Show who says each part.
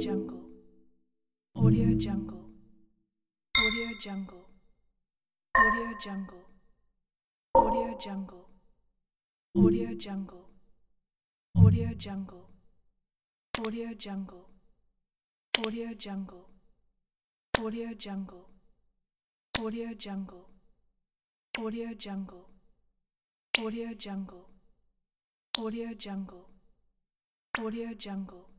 Speaker 1: Jungle, Audio Jungle, Audio Jungle, Audio Jungle, Audio Jungle, Audio Jungle, Audio Jungle, Audio Jungle, Audio Jungle, Audio Jungle, Audio Jungle, Audio Jungle, Audio Jungle, Audio Jungle, Audio Jungle,